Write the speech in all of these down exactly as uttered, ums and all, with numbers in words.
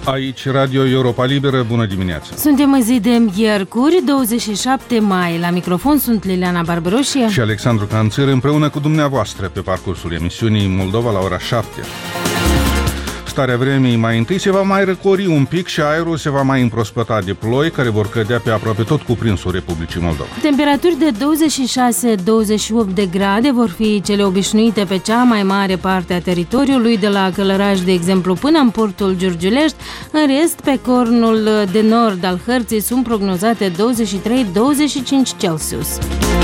Aici Radio Europa Liberă, bună dimineața! Suntem zi de miercuri, douăzeci și șapte mai. La microfon sunt Liliana Barbaroșie și Alexandru Canțăr, împreună cu dumneavoastră pe parcursul emisiunii Moldova la ora șapte. Starea vremii mai întâi se va mai răcori un pic și aerul se va mai împrospăta de ploi care vor cădea pe aproape tot cuprinsul Republicii Moldova. Temperaturi de douăzeci și șase - douăzeci și opt de grade vor fi cele obișnuite pe cea mai mare parte a teritoriului, de la Călăraș, de exemplu, până în portul Giurgiulești. În rest, pe cornul de nord al hărții sunt prognozate douăzeci și trei - douăzeci și cinci Celsius.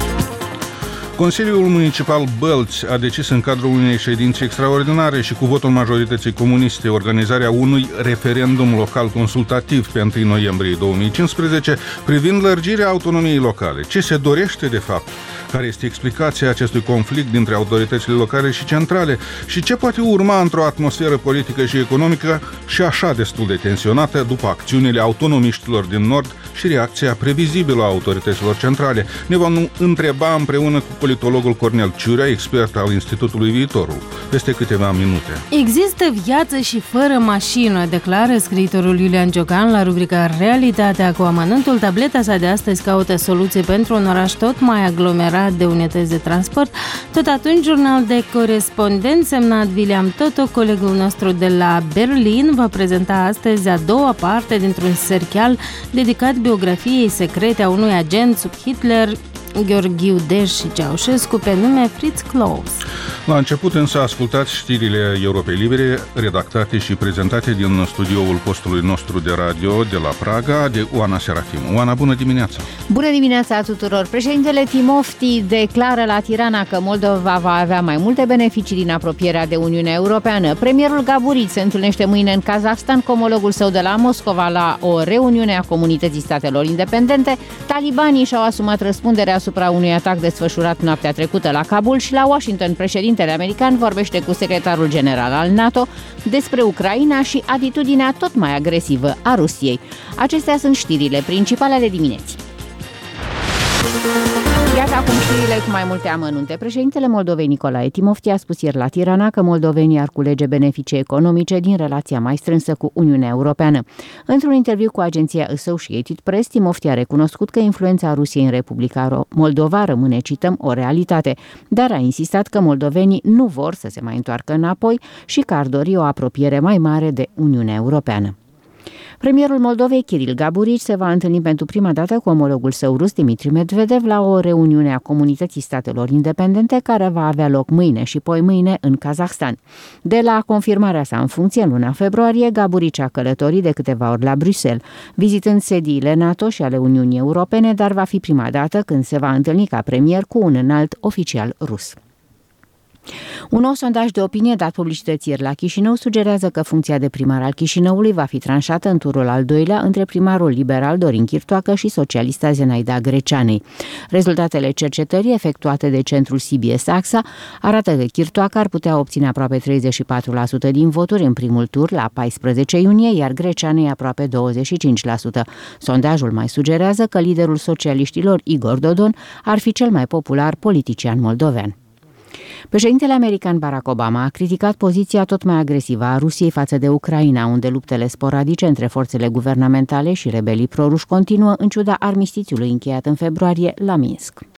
Consiliul Municipal Bălți a decis în cadrul unei ședințe extraordinare și cu votul majorității comuniste organizarea unui referendum local consultativ pe întâi noiembrie două mii cincisprezece privind lărgirea autonomiei locale. Ce se dorește de fapt? Care este explicația acestui conflict dintre autoritățile locale și centrale și ce poate urma într-o atmosferă politică și economică și așa destul de tensionată după acțiunile autonomiștilor din Nord și reacția previzibilă a autorităților centrale? Ne vom întreba împreună cu politologul Cornel Ciurea, expert al Institutului Viitorul, peste câteva minute. Există viață și fără mașină, declară scriitorul Iulian Ciocan la rubrica Realitatea cu amănântul. Tableta sa de astăzi caută soluții pentru un oraș tot mai aglomerat de unități de transport. Tot atunci, jurnal de corespondent semnat William Toto, colegul nostru de la Berlin, va prezenta astăzi a doua parte dintr-un serial dedicat biografiei secrete a unui agent sub Hitler, Gheorghiu Dej și Ceaușescu, pe nume Fritz Claus. La început însă ascultați știrile Europei Libere, redactate și prezentate din studioul postului nostru de radio de la Praga, de Oana Serafim. Oana, bună dimineața! Bună dimineața tuturor! Președintele Timofti declară la Tirana că Moldova va avea mai multe beneficii din apropierea de Uniunea Europeană. Premierul Gaburiț se întâlnește mâine în Kazahstan cu omologul său de la Moscova la o reuniune a Comunității Statelor Independente. Talibanii și-au asumat răspunderea asupra unui atac desfășurat noaptea trecută la Kabul și la Washington. Președintele american vorbește cu secretarul general al NATO despre Ucraina și atitudinea tot mai agresivă a Rusiei. Acestea sunt știrile principale ale dimineții. Iată acum știrile cu mai multe amănunte. Președintele Moldovei Nicolae Timofti a spus ieri la Tirana că moldovenii ar culege beneficii economice din relația mai strânsă cu Uniunea Europeană. Într-un interviu cu agenția Associated Press, Timofti a recunoscut că influența Rusiei în Republica Moldova rămâne, cităm, o realitate, dar a insistat că moldovenii nu vor să se mai întoarcă înapoi și că ar dori o apropiere mai mare de Uniunea Europeană. Premierul Moldovei, Kiril Gaburici, se va întâlni pentru prima dată cu omologul său rus, Dmitri Medvedev, la o reuniune a Comunității Statelor Independente care va avea loc mâine și poimâine în Kazahstan. De la confirmarea sa în funcție în luna februarie, Gaburici a călătorit de câteva ori la Bruxelles, vizitând sediile NATO și ale Uniunii Europene, dar va fi prima dată când se va întâlni ca premier cu un înalt oficial rus. Un nou sondaj de opinie dat publicității ieri la Chișinău sugerează că funcția de primar al Chișinăului va fi tranșată în turul al doilea între primarul liberal Dorin Chirtoacă și socialista Zenaida Greceanei. Rezultatele cercetării efectuate de centrul C B S AXA arată că Chirtoacă ar putea obține aproape treizeci și patru la sută din voturi în primul tur la paisprezece iunie, iar Greceanei aproape douăzeci și cinci la sută. Sondajul mai sugerează că liderul socialiștilor, Igor Dodon, ar fi cel mai popular politician moldovean. Președintele american Barack Obama a criticat poziția tot mai agresivă a Rusiei față de Ucraina, unde luptele sporadice între forțele guvernamentale și rebelii proruși continuă în ciuda armistițiului încheiat în februarie la Minsk.